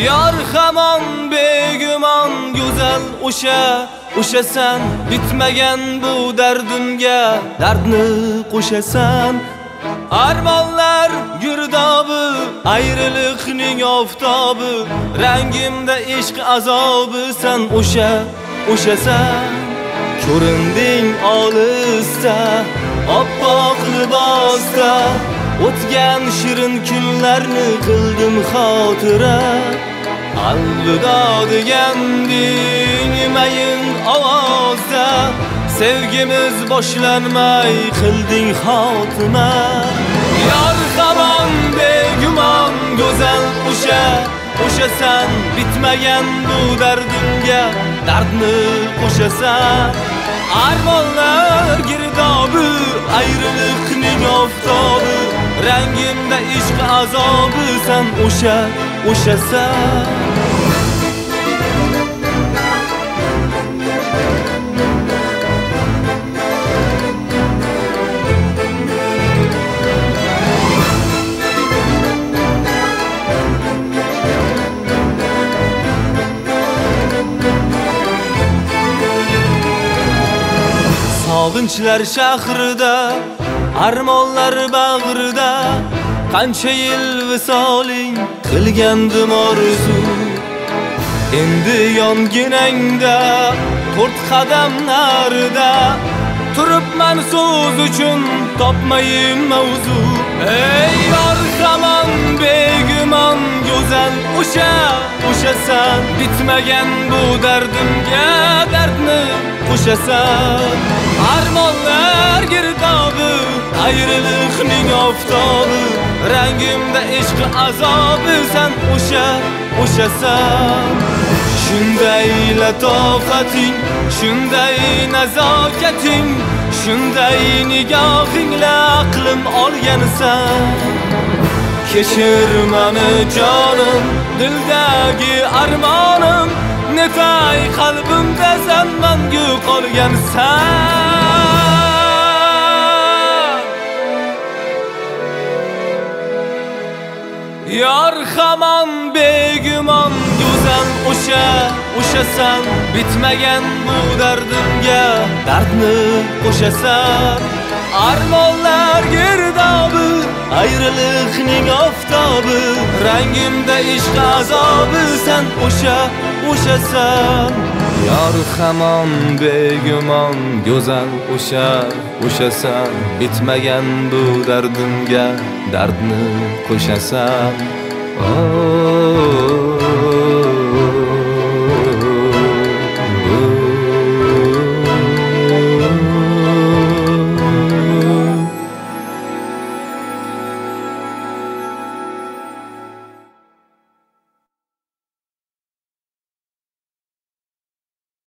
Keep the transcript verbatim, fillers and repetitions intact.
Yar hamon begumon go'zal o'sha o'shasan, bitmagan bu dardimga dardni qo'shasan. Armonlar girdobi, ayriliqning oftobi, rangimda ishq azobi san o'sha o'shasan. Ko'rinding olisda, oppoq libosda, o'tgan shirin kunlarni qildim xotira. Alvido deganding mayin ovozda, sevgimiz boshlanmay qilding xotima. Yor hamon begumon go'zal o'sha o'shasan, bitmagan bu dardimga dardni qo'shasan. Armonlar girdobi, ayriliqning oftobi, rangimda ishq azobi san o'sha o'shasan. Sog'inchlar shahrida, armonlar bag'rida, qancha yil visoling qilgandim orzu. Endi yonginangda, to'rt qadam narida turibman so'z uchun topmayim mavzu. Ey yor hamon begumon go'zal o'sha o'shasan, bitmagan bu dardimga dardni qo'shasan. Armonlar girdobi, ayriliqning oftobi, rangimda ishq azobi san o'sha o'shasan. Shunday latofating, shunday nazokating, shunday nigohingla aqlim olgansan. Kechir meni jonim, dildagi armonim, netay qalbimda san mangu qolgansan. Yor hamon begumon go'zal o'sha o'shasan, bitmagan bu dardimga dardni qo'shasan. Armonlar girdobi, ayriliqning oftobi, rangimda ishq azobi san o'sha o'shasan. Yor hamon begumon go'zal o'sha o'shasan, bitmagan bu dardimga dardni qo'shasan. Oh